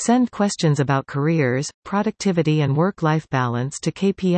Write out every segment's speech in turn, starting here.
Send questions about careers, productivity and work-life balance to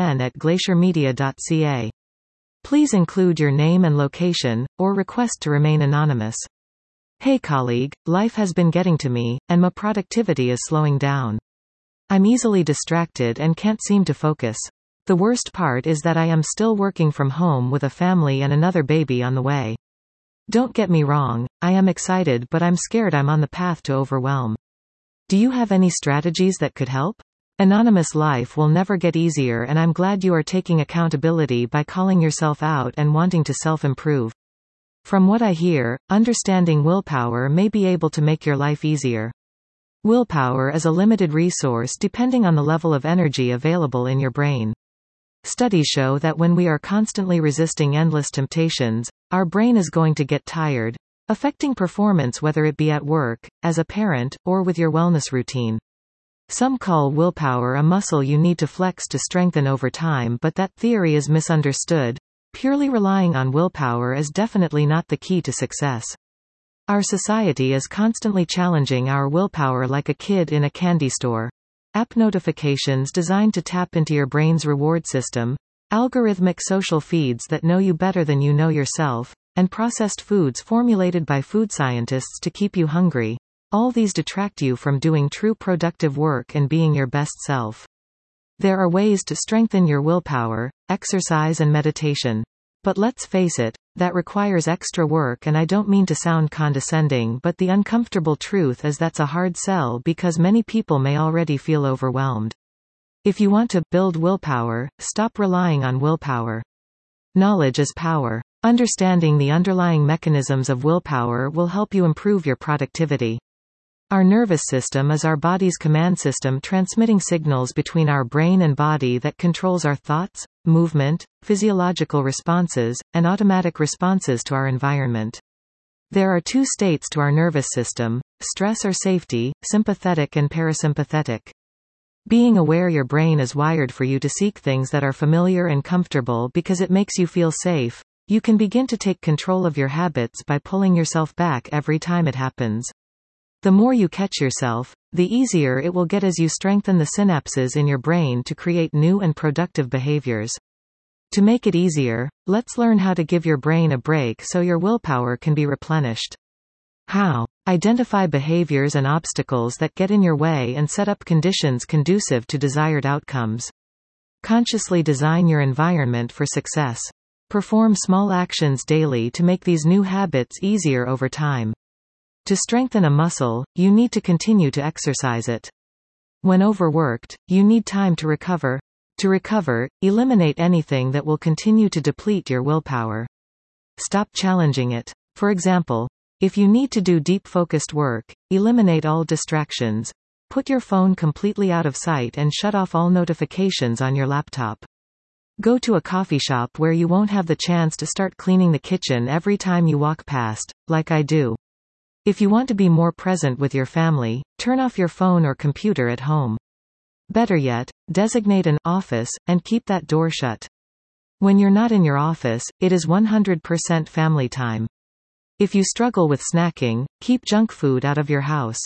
kpn@glaciermedia.ca. Please include your name and location, or request to remain anonymous. Hey colleague, life has been getting to me, and my productivity is slowing down. I'm easily distracted and can't seem to focus. The worst part is that I am still working from home with a family and another baby on the way. Don't get me wrong, I am excited but I'm scared I'm on the path to overwhelm. Do you have any strategies that could help? Anonymous life will never get easier and I'm glad you are taking accountability by calling yourself out and wanting to self-improve. From what I hear, understanding willpower may be able to make your life easier. Willpower is a limited resource depending on the level of energy available in your brain. Studies show that when we are constantly resisting endless temptations, our brain is going to get tired, affecting performance whether it be at work, as a parent, or with your wellness routine. Some call willpower a muscle you need to flex to strengthen over time, but that theory is misunderstood. Purely relying on willpower is definitely not the key to success. Our society is constantly challenging our willpower like a kid in a candy store. App notifications designed to tap into your brain's reward system, algorithmic social feeds that know you better than you know yourself, and processed foods formulated by food scientists to keep you hungry. All these detract you from doing true productive work and being your best self. There are ways to strengthen your willpower, exercise and meditation. But let's face it, that requires extra work, and I don't mean to sound condescending, but the uncomfortable truth is that's a hard sell because many people may already feel overwhelmed. If you want to build willpower, stop relying on willpower. Knowledge is power. Understanding the underlying mechanisms of willpower will help you improve your productivity. Our nervous system is our body's command system, transmitting signals between our brain and body that controls our thoughts, movement, physiological responses, and automatic responses to our environment. There are two states to our nervous system: stress or safety, sympathetic and parasympathetic. Being aware your brain is wired for you to seek things that are familiar and comfortable because it makes you feel safe, you can begin to take control of your habits by pulling yourself back every time it happens. The more you catch yourself, the easier it will get as you strengthen the synapses in your brain to create new and productive behaviors. To make it easier, let's learn how to give your brain a break so your willpower can be replenished. How? Identify behaviors and obstacles that get in your way and set up conditions conducive to desired outcomes. Consciously design your environment for success. Perform small actions daily to make these new habits easier over time. To strengthen a muscle, you need to continue to exercise it. When overworked, you need time to recover. To recover, eliminate anything that will continue to deplete your willpower. Stop challenging it. For example, if you need to do deep focused work, eliminate all distractions. Put your phone completely out of sight and shut off all notifications on your laptop. Go to a coffee shop where you won't have the chance to start cleaning the kitchen every time you walk past, like I do. If you want to be more present with your family, turn off your phone or computer at home. Better yet, designate an office, and keep that door shut. When you're not in your office, it is 100% family time. If you struggle with snacking, keep junk food out of your house.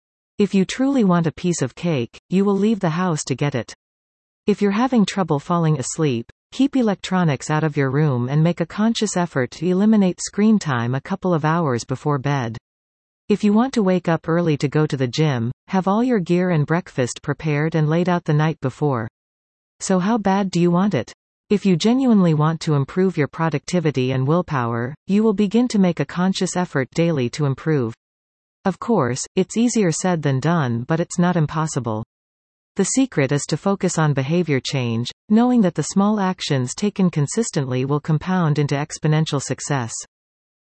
If you truly want a piece of cake, you will leave the house to get it. If you're having trouble falling asleep, keep electronics out of your room and make a conscious effort to eliminate screen time a couple of hours before bed. If you want to wake up early to go to the gym, have all your gear and breakfast prepared and laid out the night before. So how bad do you want it? If you genuinely want to improve your productivity and willpower, you will begin to make a conscious effort daily to improve. Of course, it's easier said than done, but it's not impossible. The secret is to focus on behavior change, knowing that the small actions taken consistently will compound into exponential success.